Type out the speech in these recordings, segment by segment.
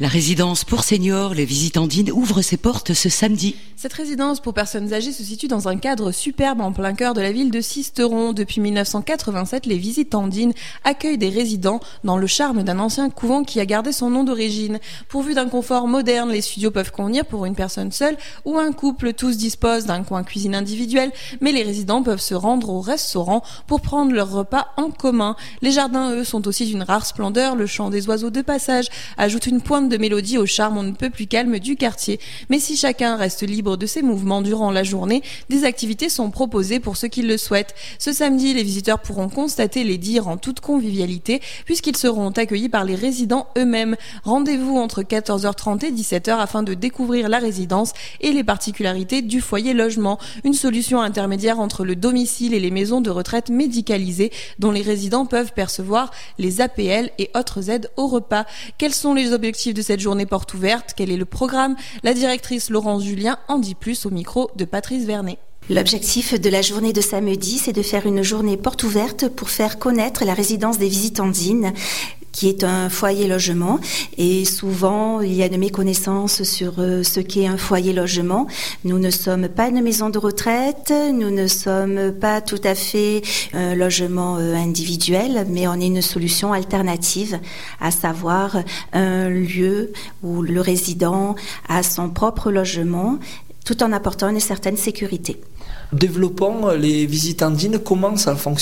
La résidence pour seniors, les Visitandines, ouvre ses portes ce samedi. Cette résidence pour personnes âgées se situe dans un cadre superbe en plein cœur de la ville de Sisteron. Depuis 1987, les Visitandines accueillent des résidents dans le charme d'un ancien couvent qui a gardé son nom d'origine. Pourvu d'un confort moderne, les studios peuvent convenir pour une personne seule ou un couple. Tous disposent d'un coin cuisine individuel, mais les résidents peuvent se rendre au restaurant pour prendre leur repas en commun. Les jardins, eux, sont aussi d'une rare splendeur. Le chant des oiseaux de passage ajoute une pointe de mélodie au charme on ne peut plus calme du quartier. Mais si chacun reste libre de ses mouvements durant la journée, des activités sont proposées pour ceux qui le souhaitent. Ce samedi, les visiteurs pourront constater les dires en toute convivialité puisqu'ils seront accueillis par les résidents eux-mêmes. Rendez-vous entre 14h30 et 17h afin de découvrir la résidence et les particularités du foyer logement. Une solution intermédiaire entre le domicile et les maisons de retraite médicalisées dont les résidents peuvent percevoir les APL et autres aides au repas. Quels sont les objectifs de cette journée porte ouverte? Quel est le programme? La directrice Laurence Julien en dit plus au micro de Patrice Vernet. L'objectif de la journée de samedi, c'est de faire une journée porte ouverte pour faire connaître la résidence des Visitandines, qui est un foyer logement. Et souvent, il y a de méconnaissances sur ce qu'est un foyer logement. Nous ne sommes pas une maison de retraite, nous ne sommes pas tout à fait un logement individuel, mais on est une solution alternative, à savoir un lieu où le résident a son propre logement, tout en apportant une certaine sécurité. Développons les Visitandines, comment ça fonctionne ?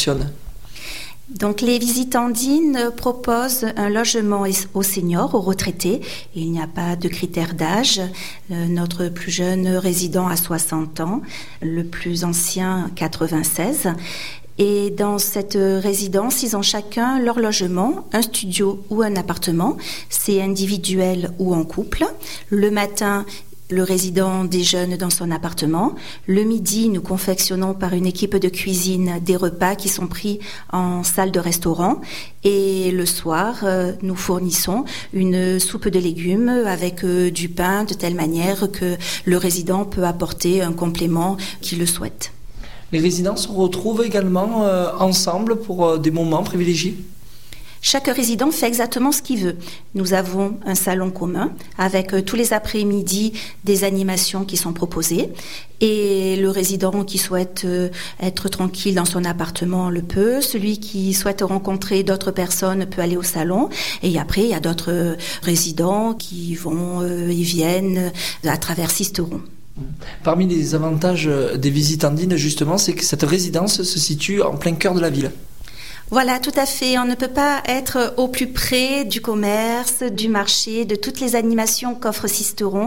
Donc les Visitandines proposent un logement aux seniors, aux retraités. Il n'y a pas de critère d'âge. Notre plus jeune résident a 60 ans, le plus ancien 96. Et dans cette résidence, ils ont chacun leur logement, un studio ou un appartement. C'est individuel ou en couple. Le matin, le résident déjeune dans son appartement. Le midi, nous confectionnons par une équipe de cuisine des repas qui sont pris en salle de restaurant. Et le soir, nous fournissons une soupe de légumes avec du pain de telle manière que le résident peut apporter un complément qu'il le souhaite. Les résidents se retrouvent également ensemble pour des moments privilégiés ? Chaque résident fait exactement ce qu'il veut. Nous avons un salon commun avec tous les après-midi des animations qui sont proposées. Et le résident qui souhaite être tranquille dans son appartement le peut. Celui qui souhaite rencontrer d'autres personnes peut aller au salon. Et après, il y a d'autres résidents qui vont et viennent à travers Sisteron. Parmi les avantages des Visitandines, justement, c'est que cette résidence se situe en plein cœur de la ville. Voilà, tout à fait. On ne peut pas être au plus près du commerce, du marché, de toutes les animations qu'offre Sisteron.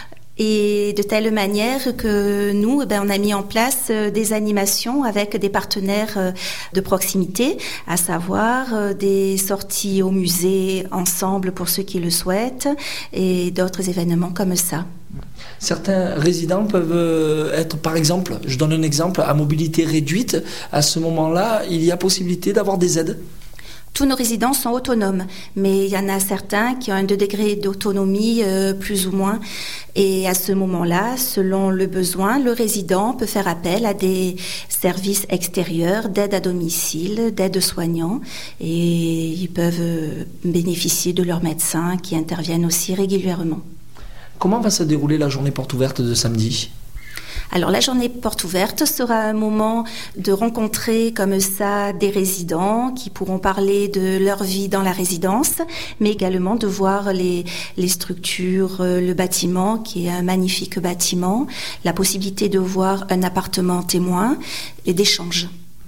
Et de telle manière que nous, on a mis en place des animations avec des partenaires de proximité, à savoir des sorties au musée ensemble pour ceux qui le souhaitent et d'autres événements comme ça. Certains résidents peuvent être, par exemple, je donne un exemple, à mobilité réduite. À ce moment-là, il y a possibilité d'avoir des aides ? Tous nos résidents sont autonomes, mais il y en a certains qui ont un degré d'autonomie plus ou moins. Et à ce moment-là, selon le besoin, le résident peut faire appel à des services extérieurs d'aide à domicile, d'aide soignants. Et ils peuvent bénéficier de leurs médecins qui interviennent aussi régulièrement. Comment va se dérouler la journée porte ouverte de samedi ? Alors la journée porte ouverte sera un moment de rencontrer comme ça des résidents qui pourront parler de leur vie dans la résidence, mais également de voir les structures, le bâtiment qui est un magnifique bâtiment, la possibilité de voir un appartement témoin et d'échanges.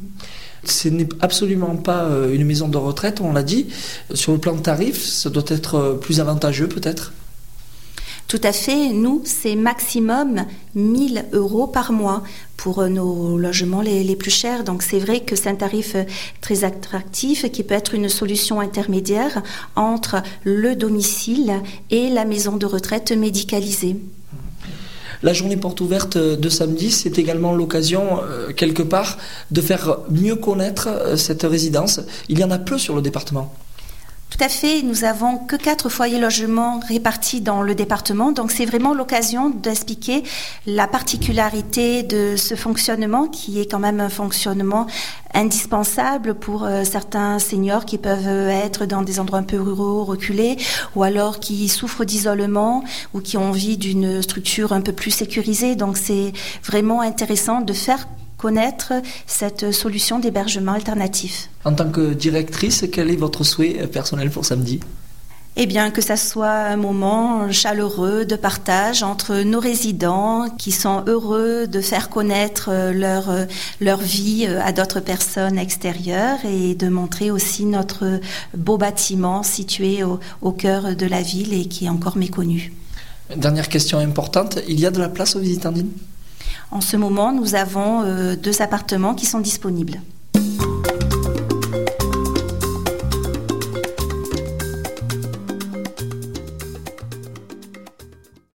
Ce n'est absolument pas une maison de retraite, on l'a dit. Sur le plan de tarif, ça doit être plus avantageux peut-être ? Tout à fait. Nous, c'est maximum 1 000 € par mois pour nos logements les plus chers. Donc, c'est vrai que c'est un tarif très attractif qui peut être une solution intermédiaire entre le domicile et la maison de retraite médicalisée. La journée porte ouverte de samedi, c'est également l'occasion, quelque part, de faire mieux connaître cette résidence. Il y en a peu sur le département. Tout à fait. Nous avons que 4 foyers logements répartis dans le département. Donc, c'est vraiment l'occasion d'expliquer la particularité de ce fonctionnement qui est quand même un fonctionnement indispensable pour certains seniors qui peuvent être dans des endroits un peu ruraux, reculés, ou alors qui souffrent d'isolement ou qui ont envie d'une structure un peu plus sécurisée. Donc, c'est vraiment intéressant de faire connaître cette solution d'hébergement alternatif. En tant que directrice, quel est votre souhait personnel pour samedi ? Eh bien, que ça soit un moment chaleureux de partage entre nos résidents qui sont heureux de faire connaître leur vie à d'autres personnes extérieures et de montrer aussi notre beau bâtiment situé au cœur de la ville et qui est encore méconnu. Dernière question importante, il y a de la place aux visitandines ? En ce moment, nous avons 2 appartements qui sont disponibles.